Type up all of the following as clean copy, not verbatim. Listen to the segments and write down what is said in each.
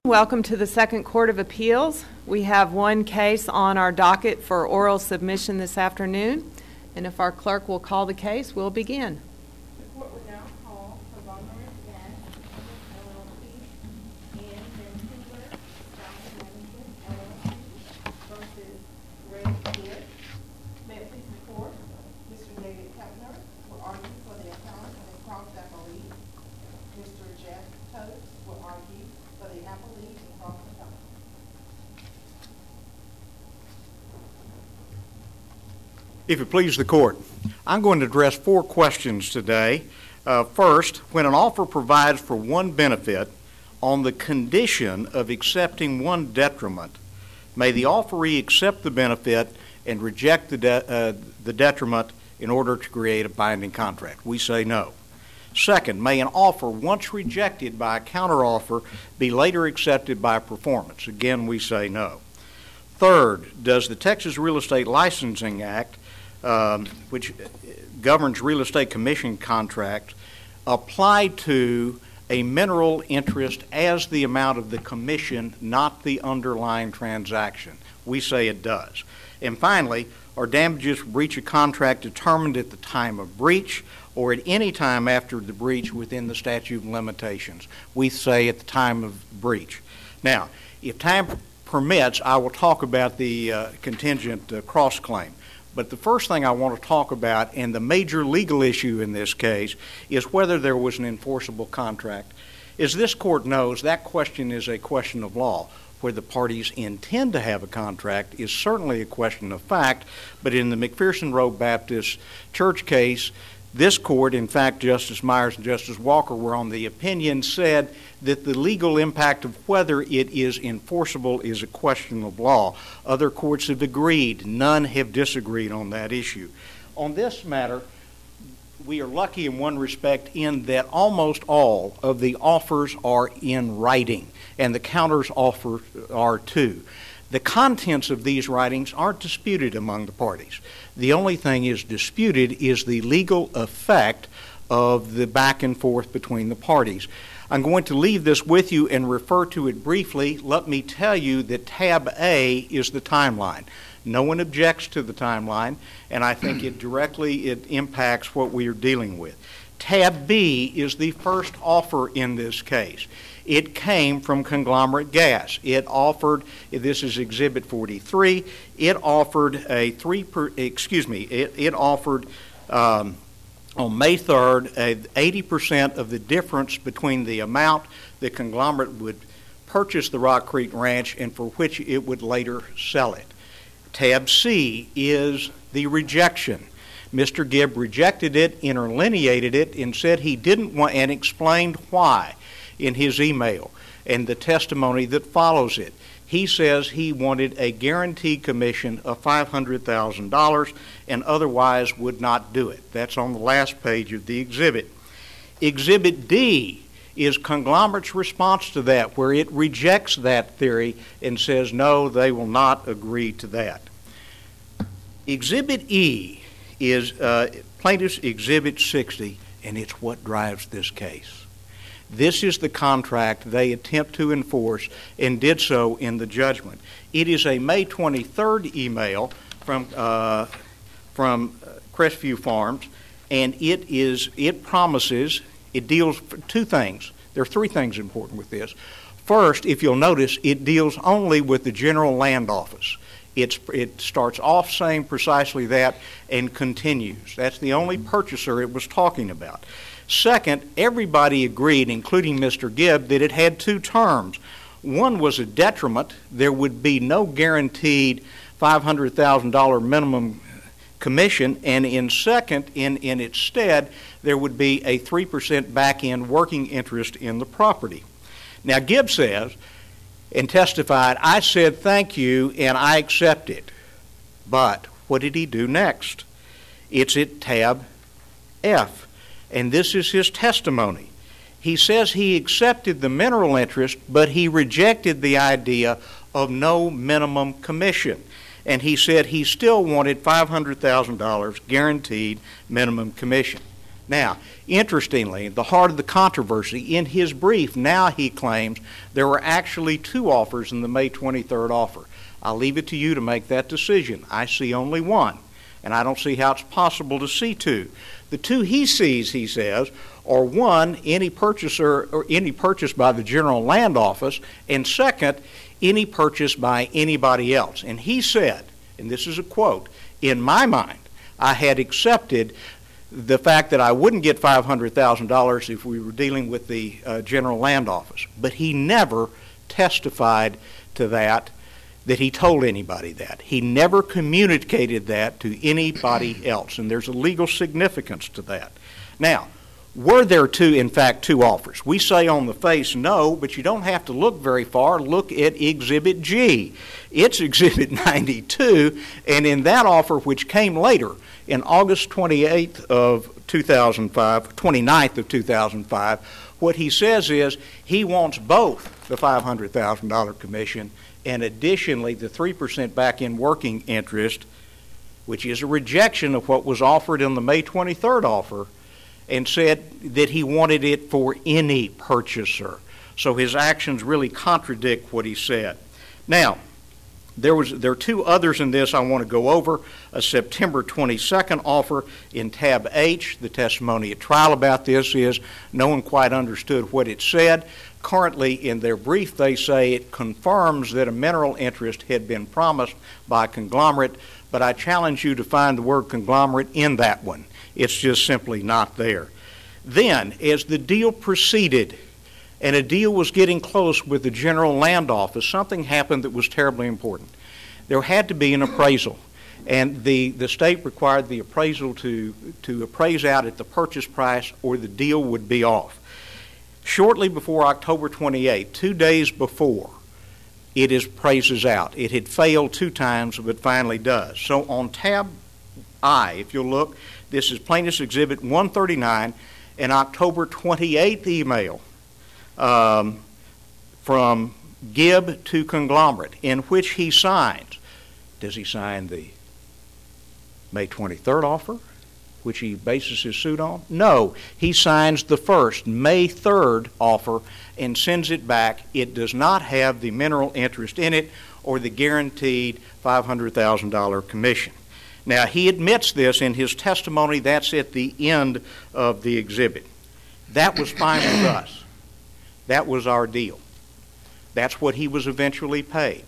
Welcome to the Second Court of Appeals. We have one case on our docket for oral submission this afternoon, and if our clerk will call the case, we'll begin. The court will now call Conglomerate Gas LLC and Vancouver Stock Management LLC versus Greg Gibb. May it please the court, Mr. David Kepner will argue for the appellant and the cross-appellee. Mr. Jeff Totes will argue for the appellee and cross-appellant. If it pleases the court, I'm going to address 4 questions today. First, when an offer provides for one benefit on the condition of accepting one detriment, may the offeree accept the benefit and reject the detriment in order to create a binding contract? We say no. Second, may an offer once rejected by a counteroffer be later accepted by performance? Again, we say no. Third, does the Texas Real Estate Licensing Act, which governs real estate commission contracts, apply to a mineral interest as the amount of the commission, not the underlying transaction? We say it does. And finally, are damages for breach of contract determined at the time of breach or at any time after the breach within the statute of limitations? We say at the time of breach. Now, if time permits, I will talk about the contingent cross-claim. But the first thing I want to talk about, and the major legal issue in this case, is whether there was an enforceable contract. As this court knows, that question is a question of law. Whether the parties intend to have a contract is certainly a question of fact, but in the McPherson Road Baptist Church case, this court, in fact, Justice Myers and Justice Walker were on the opinion, said that the legal impact of whether it is enforceable is a question of law. Other courts have agreed. None have disagreed on that issue. On this matter, we are lucky in one respect in that almost all of the offers are in writing, and the counters offer are too. The contents of these writings aren't disputed among the parties. The only thing is disputed is the legal effect of the back and forth between the parties. I'm going to leave this with you and refer to it briefly. Let me tell you that tab A is the timeline. No one objects to the timeline, and I think it impacts what we are dealing with. Tab B is the first offer in this case. It came from Conglomerate Gas. It offered, this is Exhibit 43, it offered it offered on May 3rd 80% of the difference between the amount the conglomerate would purchase the Rock Creek Ranch and for which it would later sell it. Tab C is the rejection. Mr. Gibb rejected it, interlineated it, and said he didn't want, and explained why in his email and the testimony that follows it. He says he wanted a guaranteed commission of $500,000 and otherwise would not do it. That's on the last page of the exhibit. Exhibit D is Conglomerate's response to that, where it rejects that theory and says, no, they will not agree to that. Exhibit E is Plaintiff's Exhibit 60, and it's what drives this case. This is the contract they attempt to enforce and did so in the judgment. It is a May 23rd email from Crestview Farms, and it promises, it deals for 2 things. There are 3 things important with this. First, if you'll notice, it deals only with the General Land Office. It starts off saying precisely that and continues. That's the only purchaser it was talking about. Second, everybody agreed, including Mr. Gibb, that it had 2 terms. One was a detriment. There would be no guaranteed $500,000 minimum commission, and in its stead, there would be a 3% back-end working interest in the property. Now, Gibb says, and testified, I said thank you and I accept it. But what did he do next? It's at tab F, and this is his testimony. He says he accepted the mineral interest, but he rejected the idea of no minimum commission. And he said he still wanted $500,000 guaranteed minimum commission. Now, interestingly, the heart of the controversy, in his brief, now he claims there were actually 2 offers in the May 23rd offer. I'll leave it to you to make that decision. I see only one, and I don't see how it's possible to see 2. The 2 he sees, he says, are 1, any purchaser or any purchase by the General Land Office, and second, any purchase by anybody else. And he said, and this is a quote, "In my mind, I had accepted the fact that I wouldn't get $500,000 if we were dealing with the General Land Office." But he never testified to that he told anybody that. He never communicated that to anybody else, and there's a legal significance to that. Now, were there in fact two offers? We say on the face no, but you don't have to look very far. Look at Exhibit G. It's Exhibit 92, and in that offer, which came later, in August 29th of 2005, what he says is he wants both the $500,000 commission and additionally the 3% back-end working interest, which is a rejection of what was offered in the May 23rd offer, and said that he wanted it for any purchaser. So his actions really contradict what he said. Now, there are 2 others in this I want to go over. A September 22nd offer in tab H. The testimony at trial about this is no one quite understood what it said. Currently, in their brief, they say it confirms that a mineral interest had been promised by Conglomerate, but I challenge you to find the word conglomerate in that one. It's just simply not there. Then, as the deal proceeded, and a deal was getting close with the General Land Office, something happened that was terribly important. There had to be an appraisal, and the state required the appraisal to appraise out at the purchase price or the deal would be off. Shortly before October 28, 2 days before, it appraises out. It had failed 2 times, but finally does. So on tab I, if you'll look, this is Plaintiff's Exhibit 139, an October 28th email from Gibb to Conglomerate, in which he signs. Does he sign the May 23rd offer, which he bases his suit on? No. He signs the first, May 3rd offer, and sends it back. It does not have the mineral interest in it or the guaranteed $500,000 commission. Now, he admits this in his testimony. That's at the end of the exhibit. That was fine with us. That was our deal. That's what he was eventually paid,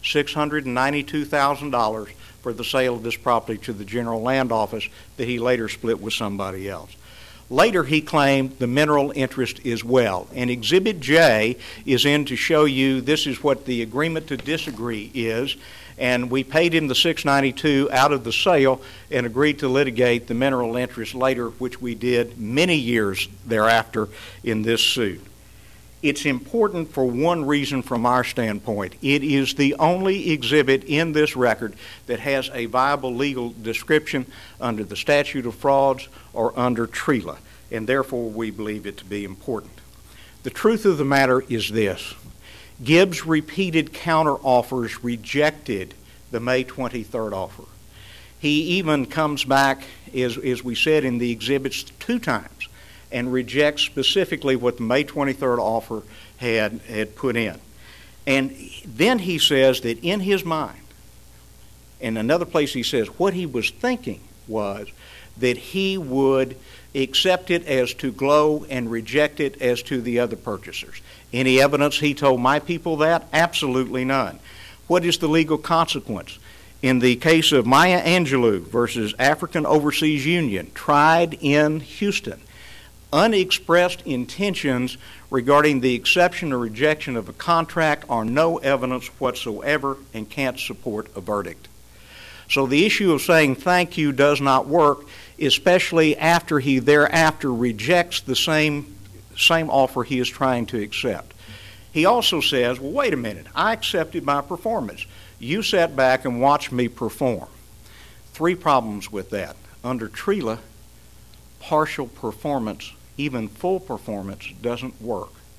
$692,000 for the sale of this property to the General Land Office that he later split with somebody else. Later, he claimed the mineral interest as well. And Exhibit J is in to show you this is what the agreement to disagree is. And we paid him the $692,000 out of the sale and agreed to litigate the mineral interest later, which we did many years thereafter in this suit. It's important for one reason from our standpoint. It is the only exhibit in this record that has a viable legal description under the statute of frauds or under TRILA, and therefore we believe it to be important. The truth of the matter is this. Gibbs' repeated counteroffers rejected the May 23rd offer. He even comes back, as we said in the exhibits, 2 times and rejects specifically what the May 23rd offer had put in. And then he says that in his mind, in another place he says what he was thinking was that he would accept it as to Glow and reject it as to the other purchasers. Any evidence he told my people that? Absolutely none. What is the legal consequence? In the case of Maya Angelou versus African Overseas Union, tried in Houston, unexpressed intentions regarding the acceptance or rejection of a contract are no evidence whatsoever and can't support a verdict. So the issue of saying thank you does not work, especially after he thereafter rejects the same offer he is trying to accept. He also says, well, wait a minute, I accepted my performance. You sat back and watched me perform. 3 problems with that. Under TRILA, partial performance, even full performance, doesn't work.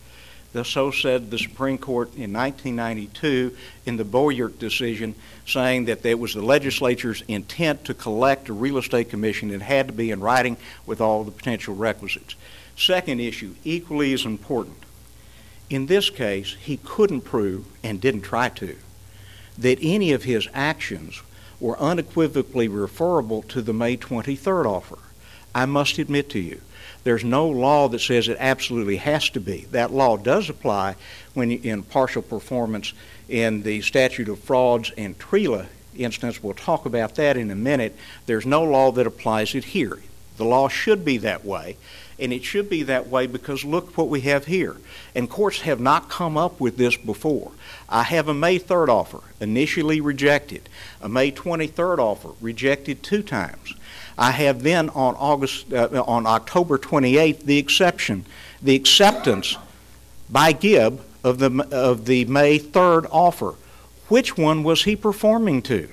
So said the Supreme Court in 1992 in the Boyert decision, saying that there was the legislature's intent to collect a real estate commission. It had to be in writing with all the potential requisites. Second issue, equally as important. In this case, he couldn't prove, and didn't try to, that any of his actions were unequivocally referable to the May 23rd offer. I must admit to you, there's no law that says it absolutely has to be. That law does apply when in partial performance in the statute of frauds and TRILA instance. We'll talk about that in a minute. There's no law that applies it here. The law should be that way, and it should be that way because look what we have here. And courts have not come up with this before. I have a May 3rd offer, initially rejected. A May 23rd offer, rejected 2 times. I have then on October 28th the acceptance by Gibb of the May 3rd offer. Which one was he performing to?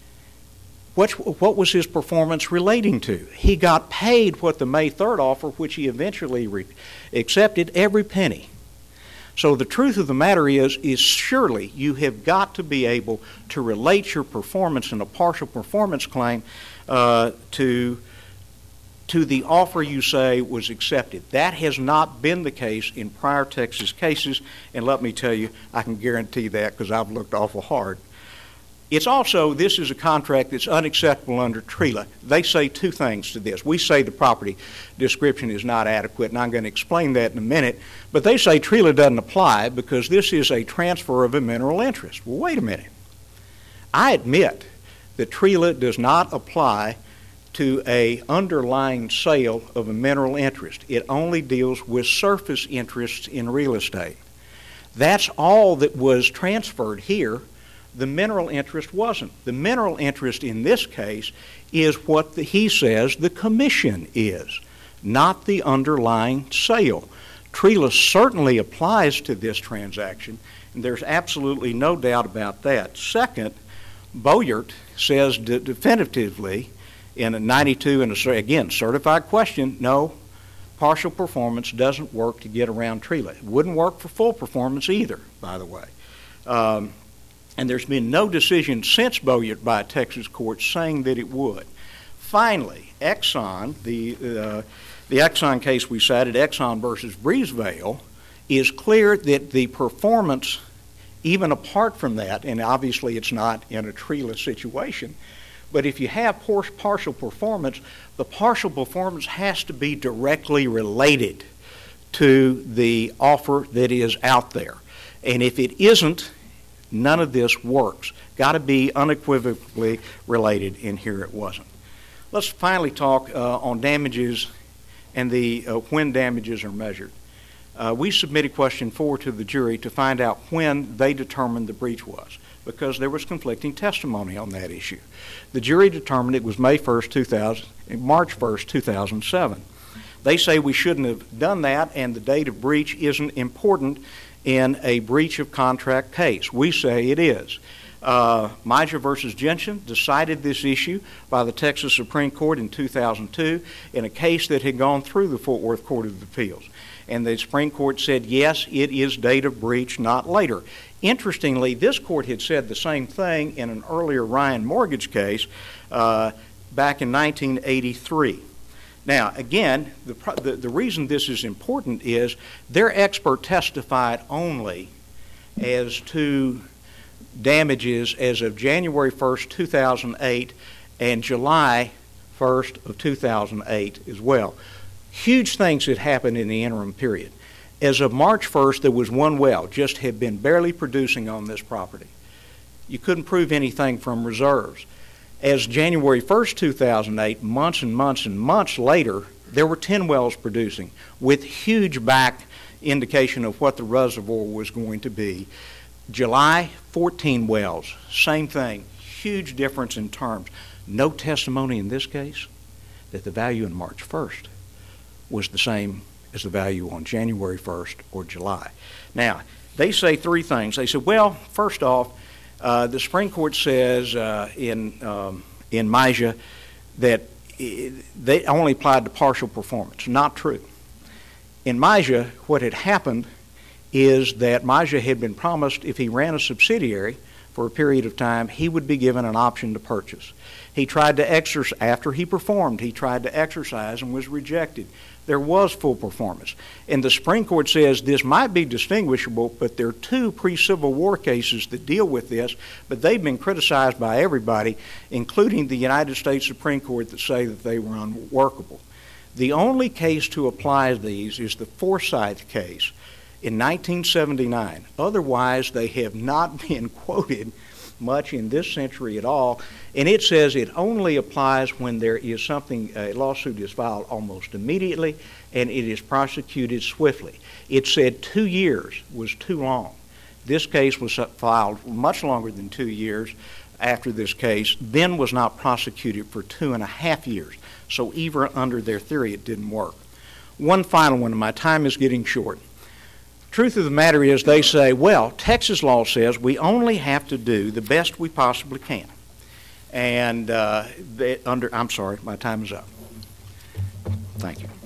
What was his performance relating to? He got paid what the May 3rd offer, which he eventually accepted, every penny. So the truth of the matter is surely you have got to be able to relate your performance in a partial performance claim to the offer you say was accepted. That has not been the case in prior Texas cases, and let me tell you, I can guarantee that because I've looked awful hard. It's also, this is a contract that's unacceptable under TRILA. They say 2 things to this. We say the property description is not adequate, and I'm going to explain that in a minute, but they say TRILA doesn't apply because this is a transfer of a mineral interest. Well, wait a minute. I admit that TRILA does not apply to a underlying sale of a mineral interest. It only deals with surface interests in real estate. That's all that was transferred here. The mineral interest wasn't. The mineral interest in this case is what he says the commission is, not the underlying sale. TRILA certainly applies to this transaction, and there's absolutely no doubt about that. Second, Boyert says definitively in a 92, and again, certified question, no, partial performance doesn't work to get around TRILA. It wouldn't work for full performance either, by the way. And there's been no decision since Boyert by a Texas court saying that it would. Finally, Exxon, the Exxon case we cited, Exxon versus Breezevale, is clear that the performance, even apart from that, and obviously it's not in a TRILA situation, but if you have partial performance, the partial performance has to be directly related to the offer that is out there. And if it isn't, none of this works. Got to be unequivocally related, and here it wasn't. Let's finally talk on damages and the when damages are measured. We submitted question 4 to the jury to find out when they determined the breach was, because there was conflicting testimony on that issue. The jury determined it was March 1st, 2007. They say we shouldn't have done that, and the date of breach isn't important in a breach of contract case. We say it is. Mija versus Jensen decided this issue by the Texas Supreme Court in 2002 in a case that had gone through the Fort Worth Court of Appeals. And the Supreme Court said, yes, it is date of breach, not later. Interestingly, this court had said the same thing in an earlier Ryan mortgage case back in 1983. Now, again, the reason this is important is their expert testified only as to damages as of January 1st, 2008 and July 1st of 2008 as well. Huge things had happened in the interim period. As of March 1st, there was one well, just had been barely producing on this property. You couldn't prove anything from reserves. As January 1st, 2008, months and months and months later, there were 10 wells producing with huge back indication of what the reservoir was going to be. July, 14 wells, same thing, huge difference in terms. No testimony in this case that the value in March 1st was the same as the value on January 1st or July. Now, they say 3 things. They said, well, first off, the Supreme Court says in Mija that they only applied to partial performance. Not true. In Mija, what had happened is that Maja had been promised if he ran a subsidiary for a period of time, he would be given an option to purchase. He tried to exercise, after he performed, he tried to exercise and was rejected. There was full performance. And the Supreme Court says this might be distinguishable, but there are two pre-Civil War cases that deal with this, but they've been criticized by everybody, including the United States Supreme Court, that say that they were unworkable. The only case to apply these is the Forsyth case in 1979. Otherwise, they have not been quoted much in this century at all, and it says it only applies when there is something, a lawsuit is filed almost immediately and it is prosecuted swiftly. It said 2 years was too long. This case was filed much longer than 2 years after this case, then was not prosecuted for 2.5 years. So even under their theory, it didn't work. One final one, and my time is getting short. Truth of the matter is, they say, well, Texas law says we only have to do the best we possibly can. And I'm sorry, my time is up. Thank you.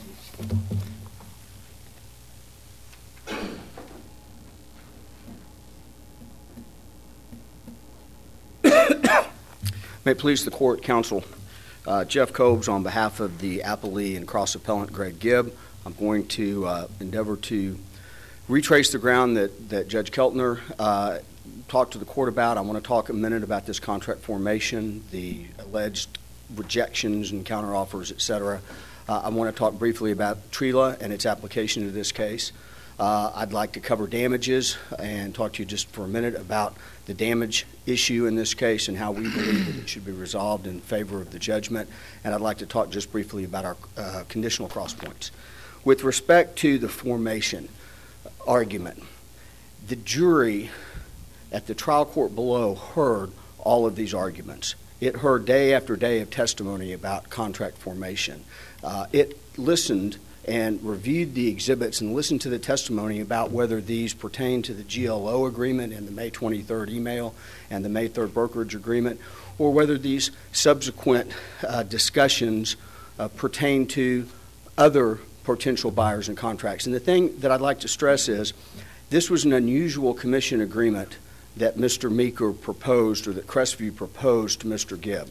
May it please the court, counsel. Jeff Cobes on behalf of the appellee and cross-appellant Greg Gibb. I'm going to endeavor to retrace the ground that Judge Keltner talked to the court about. I want to talk a minute about this contract formation, the alleged rejections and counteroffers, et cetera. I want to talk briefly about TRILA and its application to this case. I'd like to cover damages and talk to you just for a minute about the damage issue in this case and how we believe that it should be resolved in favor of the judgment. And I'd like to talk just briefly about our conditional cross points. With respect to the formation argument, the jury at the trial court below heard all of these arguments. It heard day after day of testimony about contract formation. It listened and reviewed the exhibits and listened to the testimony about whether these pertain to the GLO agreement and the May 23rd email and the May 3rd brokerage agreement, or whether these subsequent discussions pertain to other potential buyers and contracts. And the thing that I'd like to stress is this was an unusual commission agreement that Mr. Meeker proposed, or that Crestview proposed to Mr. Gibb.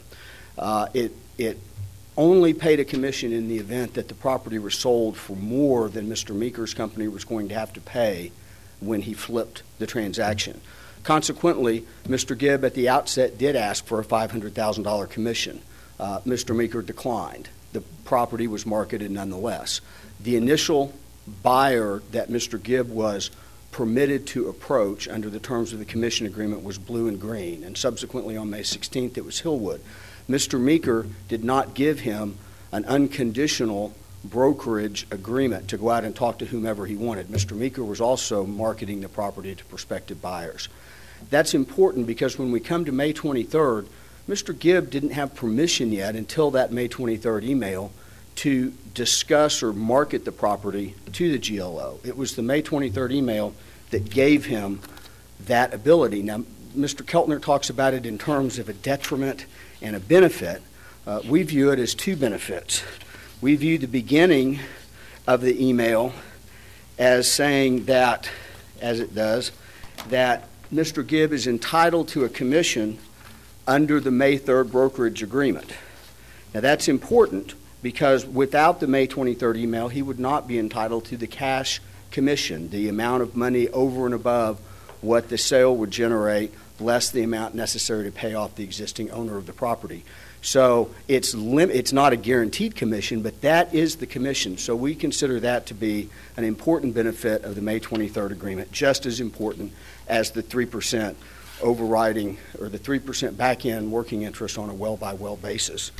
It only paid a commission in the event that the property was sold for more than Mr. Meeker's company was going to have to pay when he flipped the transaction. Consequently, Mr. Gibb at the outset did ask for a $500,000 commission. Mr. Meeker declined. The property was marketed nonetheless. The initial buyer that Mr. Gibb was permitted to approach under the terms of the commission agreement was Blue and Green, and subsequently on May 16th it was Hillwood. Mr. Meeker did not give him an unconditional brokerage agreement to go out and talk to whomever he wanted. Mr. Meeker was also marketing the property to prospective buyers. That's important because when we come to May 23rd, Mr. Gibb didn't have permission yet until that May 23rd email to discuss or market the property to the GLO. It was the May 23rd email that gave him that ability. Now, Mr. Keltner talks about it in terms of a detriment and a benefit. We view it as two benefits. We view the beginning of the email as saying that, as it does, that Mr. Gibb is entitled to a commission under the May 3rd brokerage agreement. Now, that's important because without the May 23rd email, he would not be entitled to the cash commission, the amount of money over and above what the sale would generate, less the amount necessary to pay off the existing owner of the property. So it's not a guaranteed commission, but that is the commission. So we consider that to be an important benefit of the May 23rd agreement, just as important as the 3% overriding or the 3% back-end working interest on a well-by-well basis.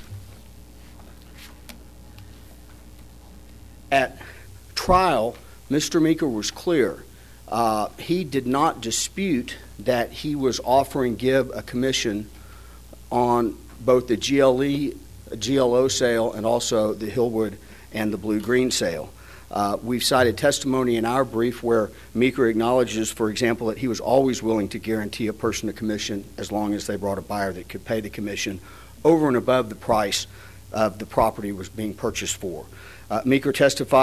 At trial, Mr. Meeker was clear. He did not dispute that he was offering Gibb a commission on both the GLO sale and also the Hillwood and the Blue-Green sale. We've cited testimony in our brief where Meeker acknowledges, for example, that he was always willing to guarantee a person a commission as long as they brought a buyer that could pay the commission over and above the price of the property was being purchased for. Meeker testified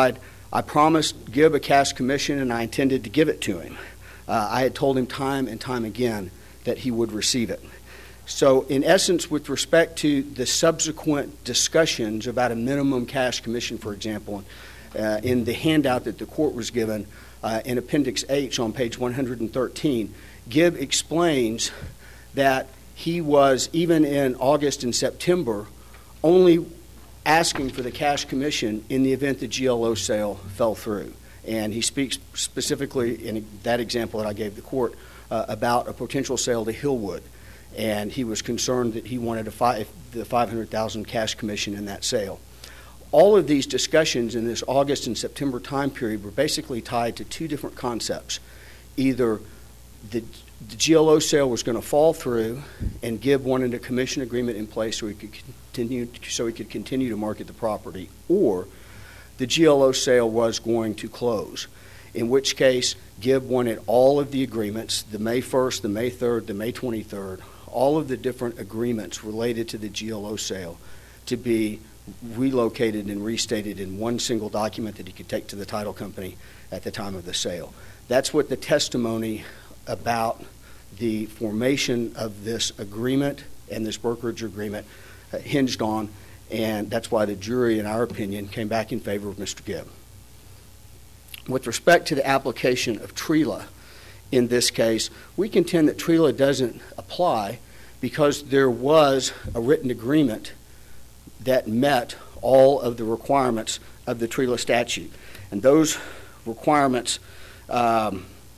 I promised Gibb a cash commission, and I intended to give it to him. I had told him time and time again that he would receive it. So, in essence, with respect to the subsequent discussions about a minimum cash commission, for example, in the handout that the court was given in Appendix H on page 113, Gibb explains that he was, even in August and September, only asking for the cash commission in the event the GLO sale fell through. And he speaks specifically in that example that I gave the court about a potential sale to Hillwood. And he was concerned that he wanted the $500,000 cash commission in that sale. All of these discussions in this August and September time period were basically tied to two different concepts. Either the GLO sale was going to fall through, and Gibb wanted a commission agreement in place so he could continue to market the property, or the GLO sale was going to close, in which case Gibb wanted all of the agreements, the May 1st, the May 3rd, the May 23rd, all of the different agreements related to the GLO sale to be relocated and restated in one single document that he could take to the title company at the time of the sale. That's what the testimony about the formation of this agreement and this brokerage agreement hinged on, and that's why the jury, in our opinion, came back in favor of Mr. Gibb. With respect to the application of TRILA in this case, we contend that TRILA doesn't apply because there was a written agreement that met all of the requirements of the TRILA statute. And those requirements are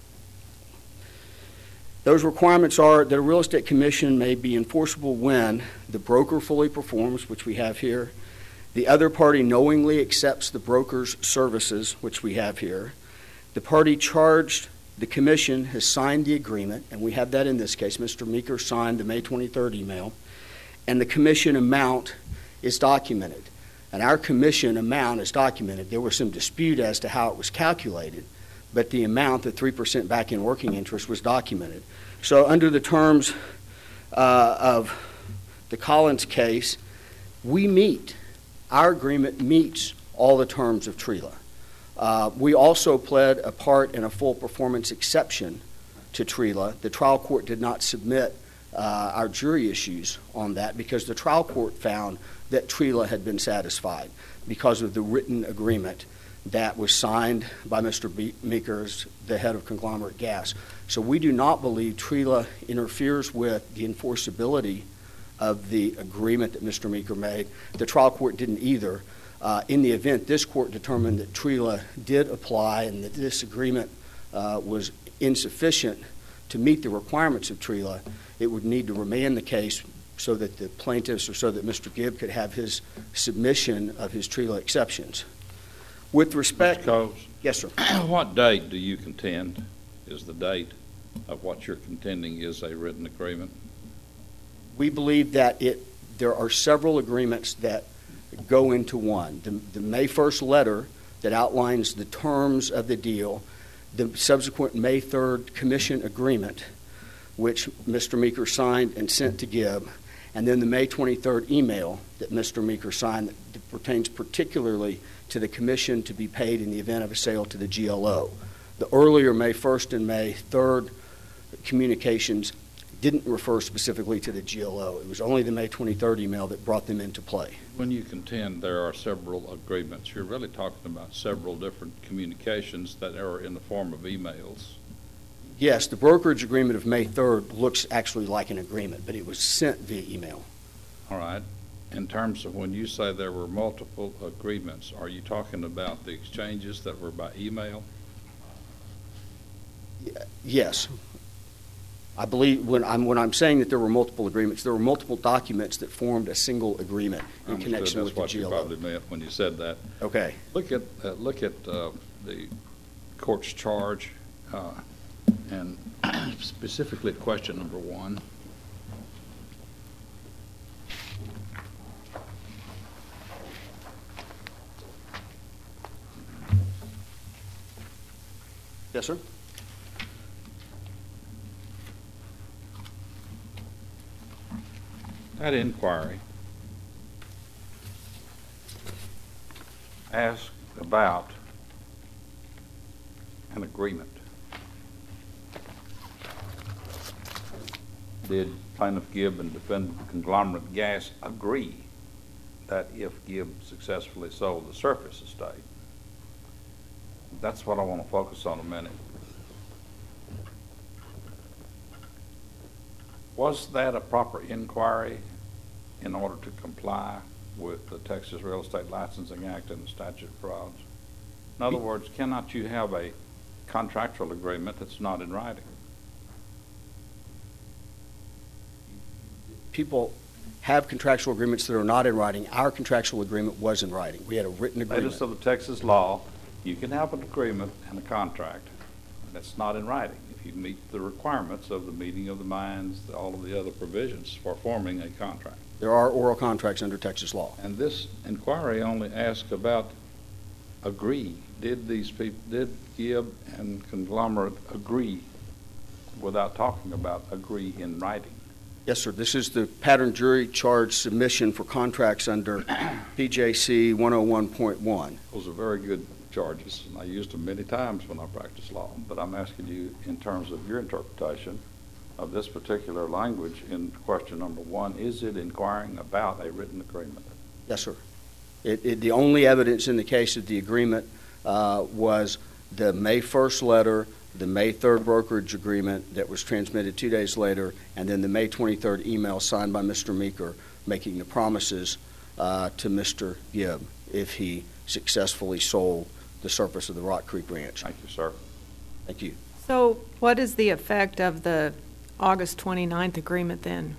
that a real estate commission may be enforceable when the broker fully performs, which we have here, the other party knowingly accepts the broker's services, which we have here, the party charged the commission has signed the agreement, and we have that in this case. Mr. Meeker signed the May 23rd email, and the commission amount is documented. And our commission amount is documented. There was some dispute as to how it was calculated, but the amount, the 3% back-in working interest, was documented. So under the terms of the Collins case, our agreement meets all the terms of TRILA. We also pled a part and a full performance exception to TRILA. The trial court did not submit our jury issues on that because the trial court found that TRILA had been satisfied because of the written agreement that was signed by Mr. Meeker, the head of Conglomerate Gas. So we do not believe TRILA interferes with the enforceability of the agreement that Mr. Meeker made. The trial court didn't either. In the event this court determined that TRILA did apply and that this agreement was insufficient to meet the requirements of TRILA, it would need to remand the case so that the plaintiffs or so that Mr. Gibb could have his submission of his TRILA exceptions. With respect... Mr. Coles? Yes, sir. What date do you contend is the date of what you're contending is a written agreement? We believe that there are several agreements that go into one. The May 1st letter that outlines the terms of the deal, the subsequent May 3rd commission agreement, which Mr. Meeker signed and sent to Gibb, and then the May 23rd email that Mr. Meeker signed that pertains particularly to the commission to be paid in the event of a sale to the GLO. The earlier May 1st and May 3rd communications didn't refer specifically to the GLO. It was only the May 23rd email that brought them into play. When you contend there are several agreements, you're really talking about several different communications that are in the form of emails. Yes, the brokerage agreement of May 3rd looks actually like an agreement, but it was sent via email. All right. In terms of when you say there were multiple agreements, are you talking about the exchanges that were by email? Yes. I believe when I'm saying that there were multiple agreements, there were multiple documents that formed a single agreement in connection with the GLO. That's what you probably meant when you said that. Okay. Look at the court's charge and specifically at question number 1. Yes, sir. That inquiry asked about an agreement. Did plaintiff Gibb and defendant Conglomerate Gas agree that if Gibb successfully sold the surface estate? That's what I want to focus on a minute. Was that a proper inquiry in order to comply with the Texas Real Estate Licensing Act and the statute of frauds? In other words, cannot you have a contractual agreement that's not in writing? People have contractual agreements that are not in writing. Our contractual agreement was in writing. We had a written agreement. Latest of the Texas law, you can have an agreement and a contract that's not in writing if you meet the requirements of the meeting of the minds, all of the other provisions for forming a contract. There are oral contracts under Texas law. And this inquiry only asks about agree. Did these people, did Gibb and Conglomerate agree without talking about agree in writing? Yes, sir. This is the pattern jury charge submission for contracts under PJC 101.1. Those are very good charges, and I used them many times when I practiced law. But I'm asking you, in terms of your interpretation of this particular language in question number 1, is it inquiring about a written agreement? Yes, sir. The only evidence in the case of the agreement was the May 1st letter, the May 3rd brokerage agreement that was transmitted 2 days later, and then the May 23rd email signed by Mr. Meeker making the promises to Mr. Gibb if he successfully sold the surface of the Rock Creek Ranch. Thank you, sir. Thank you. So what is the effect of the August 29th agreement then?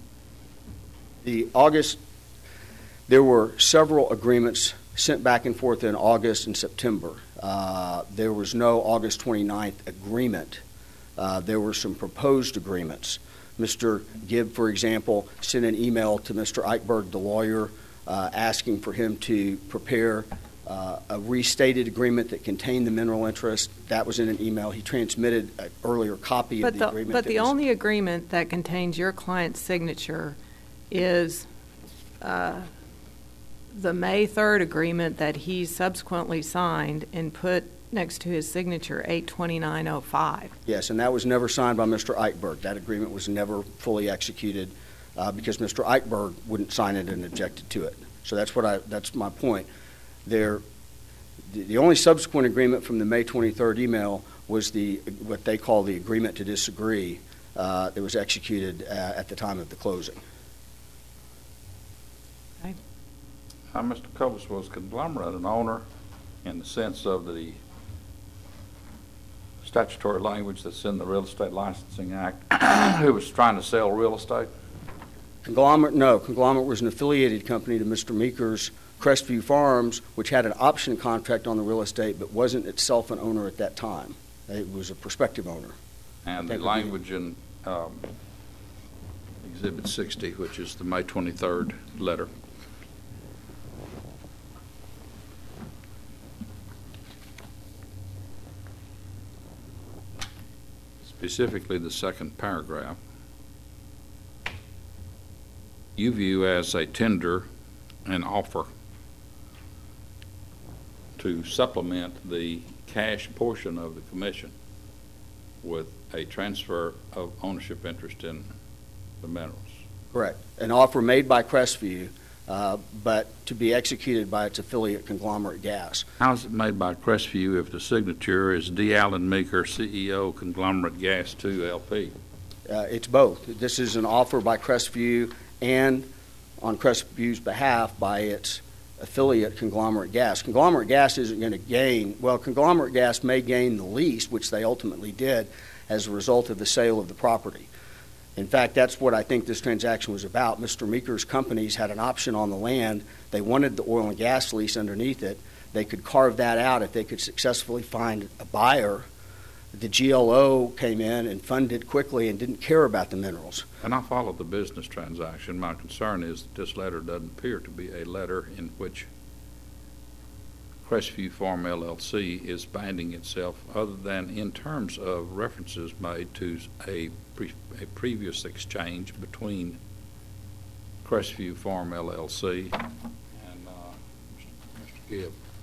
There were several agreements sent back and forth in August and September. There was no August 29th agreement. There were some proposed agreements. Mr. Gibb, for example, sent an email to Mr. Eichberg, the lawyer, asking for him to prepare a restated agreement that contained the mineral interest. That was in an email. He transmitted an earlier copy of the agreement. But the only agreement that contains your client's signature is the May 3rd agreement that he subsequently signed and put next to his signature 8/29/05. Yes, and that was never signed by Mr. Eichberg. That agreement was never fully executed because Mr. Eichberg wouldn't sign it and objected to it. So that's my point. The only subsequent agreement from the May 23rd email was what they call the agreement to disagree that was executed at the time of the closing. Okay. Mr. Coates, was Conglomerate an owner in the sense of the statutory language that's in the Real Estate Licensing Act who was trying to sell real estate? No. Conglomerate was an affiliated company to Mr. Meeker's Crestview Farms, which had an option contract on the real estate but wasn't itself an owner at that time. It was a prospective owner. And the language in Exhibit 60, which is the May 23rd letter. Specifically the second paragraph, you view as a tender an offer to supplement the cash portion of the commission with a transfer of ownership interest in the minerals. Correct. An offer made by Crestview, but to be executed by its affiliate Conglomerate Gas. How is it made by Crestview if the signature is D. Allen Meeker, CEO, Conglomerate Gas 2 LP? It's both. This is an offer by Crestview and on Crestview's behalf by its affiliate Conglomerate Gas. Conglomerate Gas isn't going to gain, well, Conglomerate Gas may gain the lease, which they ultimately did as a result of the sale of the property. In fact, that's what I think this transaction was about. Mr. Meeker's companies had an option on the land. They wanted the oil and gas lease underneath it. They could carve that out if they could successfully find a buyer. The GLO came in and funded quickly and didn't care about the minerals. And I followed the business transaction. My concern is that this letter doesn't appear to be a letter in which Crestview Farm LLC is binding itself other than in terms of references made to a previous exchange between Crestview Farm LLC and Mr. Gibb.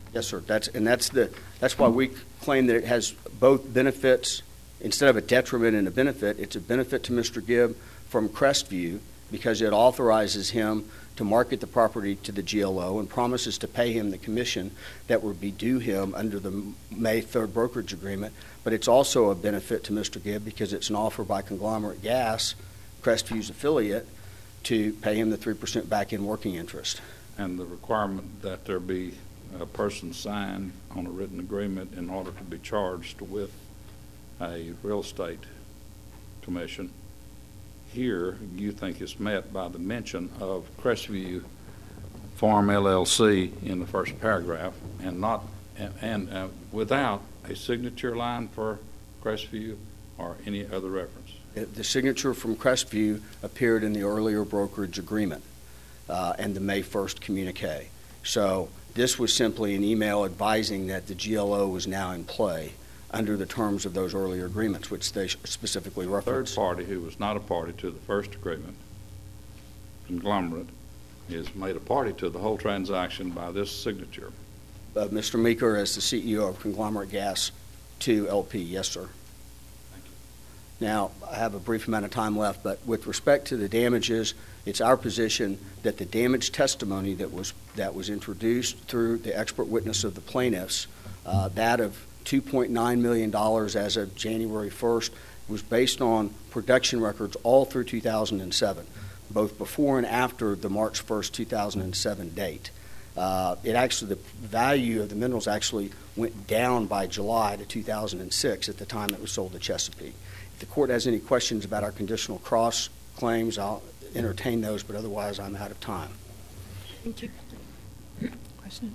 Yes, sir. That's why we claim that it has both benefits. Instead of a detriment and a benefit, it's a benefit to Mr. Gibb from Crestview because it authorizes him to market the property to the GLO and promises to pay him the commission that would be due him under the May 3rd brokerage agreement. But it's also a benefit to Mr. Gibb because it's an offer by Conglomerate Gas, Crestview's affiliate, to pay him the 3% back-end working interest. And the requirement that there be a person signed on a written agreement in order to be charged with a real estate commission. Here, you think it's met by the mention of Crestview Farm LLC in the first paragraph, and not without a signature line for Crestview or any other reference. The signature from Crestview appeared in the earlier brokerage agreement and the May 1st communique. So this was simply an email advising that the GLO was now in play under the terms of those earlier agreements, which they specifically referenced. Third party who was not a party to the first agreement, Conglomerate, is made a party to the whole transaction by this signature. Mr. Meeker, as the CEO of Conglomerate Gas 2 LP, yes, sir. Thank you. Now, I have a brief amount of time left, but with respect to the damages, it's our position that the damage testimony that was introduced through the expert witness of the plaintiffs, that of $2.9 million as of January 1st, was based on production records all through 2007, both before and after the March 1st, 2007 date. The value of the minerals actually went down by July to 2006 at the time it was sold to Chesapeake. If the court has any questions about our conditional cross claims, I'll entertain those, but otherwise I'm out of time. Thank you. Questions?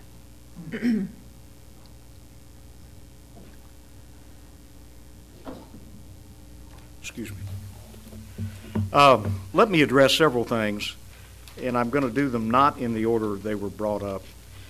Excuse me. Let me address several things, and I'm going to do them not in the order they were brought up.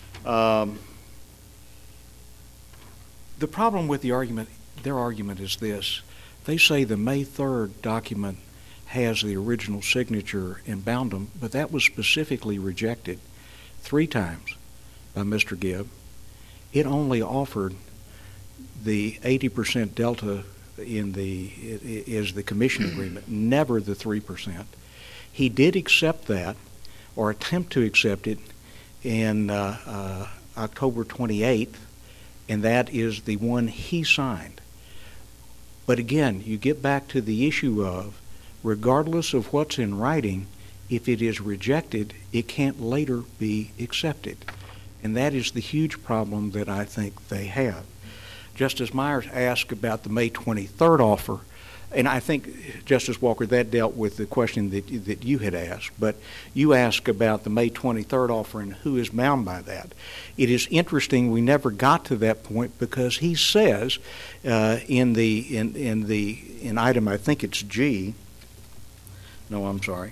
The problem with their argument is this. They say the May 3rd document has the original signature and bound them, but that was specifically rejected 3 times by Mr. Gibb. It only offered the 80% delta is the commission agreement, never the 3%. He did accept that, or attempt to accept it, in October 28th, and that is the one he signed. But again, you get back to the issue of, regardless of what's in writing, if it is rejected, it can't later be accepted. And that is the huge problem that I think they have. Justice Myers asked about the May 23rd offer, and I think, Justice Walker, that dealt with the question that you had asked, but you asked about the May 23rd offer and who is bound by that. It is interesting we never got to that point because he says in item, I think it's G, no, I'm sorry.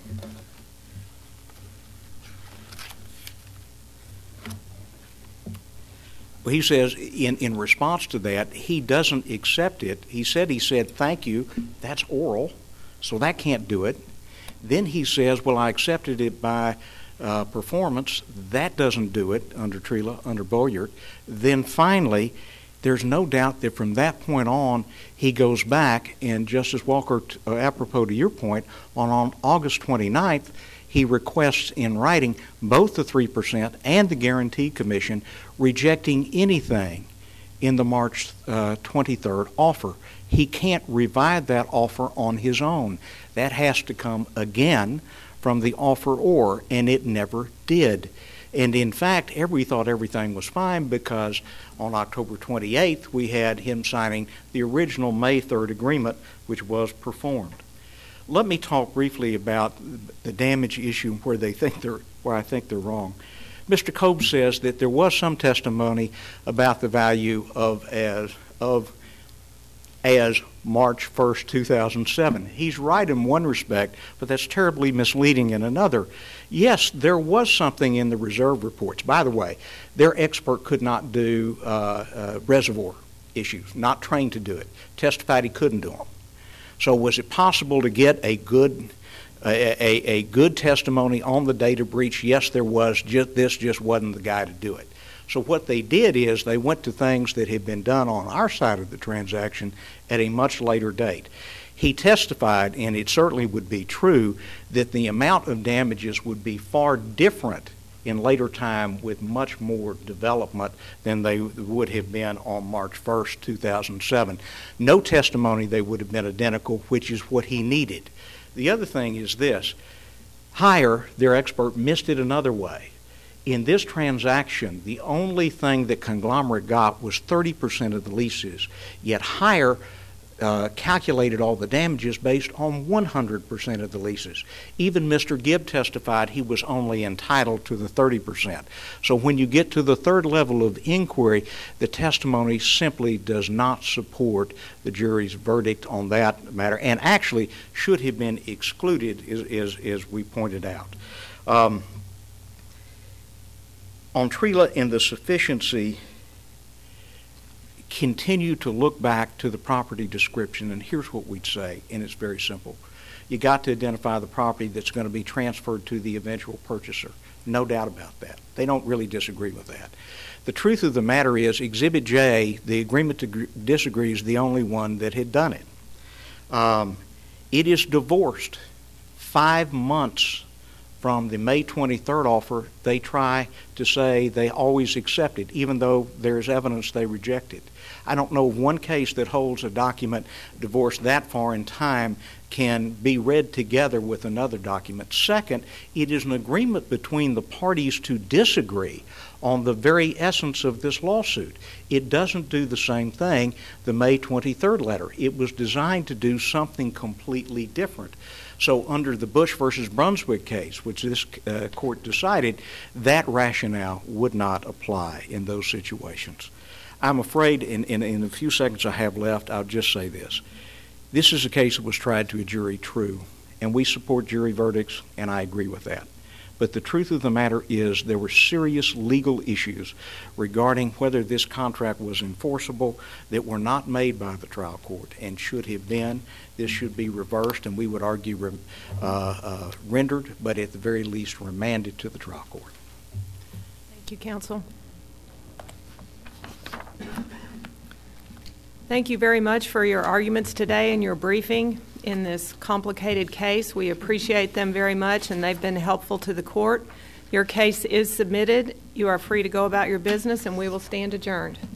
Well, he says in response to that, he doesn't accept it. He said thank you. That's oral, so that can't do it. Then he says, well, I accepted it by performance. That doesn't do it under Trela, under Bolyard. Then finally, there's no doubt that from that point on, he goes back, and Justice Walker, apropos to your point, on August 29th, he requests in writing both the 3% and the guarantee commission, rejecting anything in the March 23rd offer. He can't revive that offer on his own. That has to come again from the offeror, and it never did. And in fact, we thought everything was fine because on October 28th, we had him signing the original May 3rd agreement, which was performed. Let me talk briefly about the damage issue where I think they're wrong. Mr. Cobb says that there was some testimony about the value as March 1st, 2007. He's right in one respect, but that's terribly misleading in another. Yes, there was something in the reserve reports. By the way, their expert could not do reservoir issues, not trained to do it, testified he couldn't do them. So was it possible to get a good testimony on the data breach? Yes, there was. This just wasn't the guy to do it. So what they did is they went to things that had been done on our side of the transaction at a much later date. He testified, and it certainly would be true, that the amount of damages would be far different in later time with much more development than they would have been on March 1st, 2007. No testimony they would have been identical, which is what he needed. The other thing is this. Hire, their expert, missed it another way. In this transaction, the only thing that Conglomerate got was 30% of the leases, yet Hire calculated all the damages based on 100% of the leases. Even Mr. Gibb testified he was only entitled to the 30%. So when you get to the third level of inquiry, the testimony simply does not support the jury's verdict on that matter, and actually should have been excluded, as we pointed out. On Trela and the sufficiency, continue to look back to the property description, and here's what we'd say, and it's very simple. You got to identify the property that's going to be transferred to the eventual purchaser. No doubt about that. They don't really disagree with that. The truth of the matter is, Exhibit J, the agreement to disagree, is the only one that had done it. It is divorced 5 months from the May 23rd offer. They try to say they always accepted, even though there's evidence they rejected. I don't know of one case that holds a document divorced that far in time can be read together with another document. Second, it is an agreement between the parties to disagree on the very essence of this lawsuit. It doesn't do the same thing, the May 23rd letter. It was designed to do something completely different. So under the Bush versus Brunswick case, which this court decided, that rationale would not apply in those situations. I'm afraid in the few seconds I have left, I'll just say this. This is a case that was tried to a jury true, and we support jury verdicts, and I agree with that. But the truth of the matter is there were serious legal issues regarding whether this contract was enforceable that were not made by the trial court and should have been. This should be reversed, and we would argue rendered, but at the very least remanded to the trial court. Thank you, counsel. Thank you very much for your arguments today and your briefing in this complicated case. We appreciate them very much, and they've been helpful to the court. Your case is submitted. You are free to go about your business, and we will stand adjourned.